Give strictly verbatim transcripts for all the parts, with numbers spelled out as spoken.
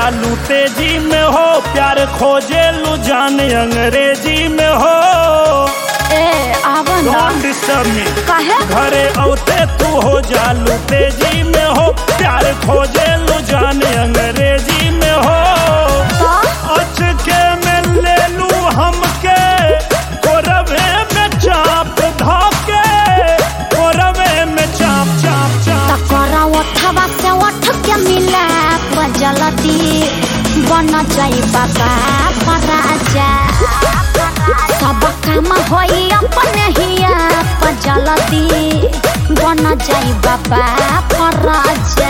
जालू तेजी में हो, प्यार खोजे लू जान अंग्रेजी में हो। ए आवा ना Don't disturb me। काहे घरे औते तू हो जालू तेजी में हो, प्यार खोजे लू जान अंग्रेजी में हो। अचके में ले लू हमके कोरवे में चाप धाके, कोरवे में चाप चाप चाप। तकरा उठवा से उठ के मिला जलती बन जाई बाबा पराजा। सब काम होई अपने हिया जलती बन जाई बाबा पराजा।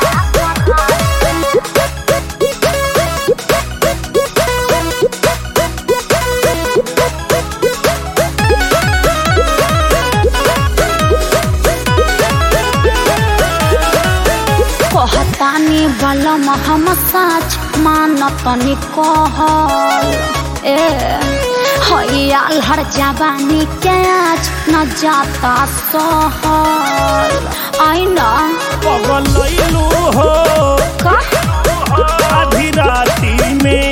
कहतानी बलम हम सच मानतनी कहल। ए हयाल हर जवानी के आज न जाता सहल। आई ना पगल लैलू हो का आधी राती में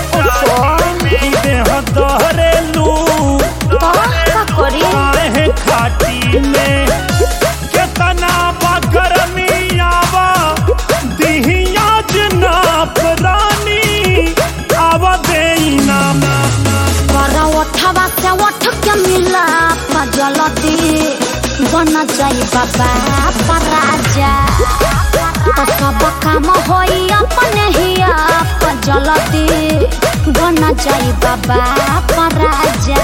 देह दहरेलू का का करी काहे खाटी में। केतना बगरमी आवा दिहिया जनाब रानी आवा देना कर उठवा से उठ के मिला जलती बन जाई बाबा पराजा। तो सब काम होई अपने हिया जलती बन जाई बाबा पराजा।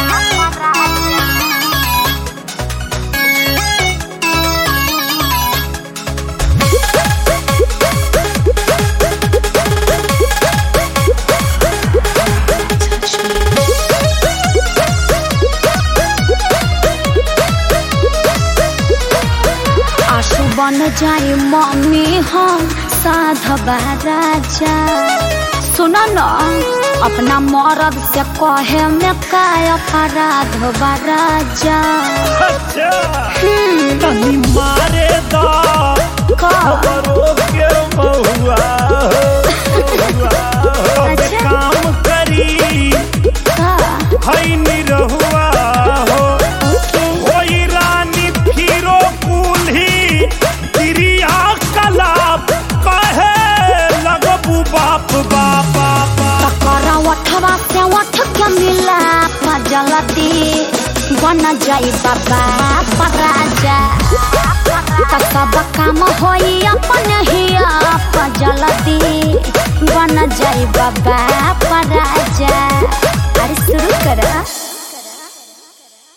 आशु बन जाई मम्मी हम साधवा राजा। सुनो न अपना मर्द से कहे में काय अपराध राजा। अच्छा तनी मारे दा का खबरों के बहुआ अब काम करी का हई निरहुआ हो। होई रानी फिरो कुल्ही क्रिया कलाप कहे लगबू बाप बाप बाप। तकरा उठवा से उठ के मिला जलती बन जाई बाबा पराजा। तो सब काम होई अपने हिया जलती बन जाई बाबा पराजा। अरे शुरू करा।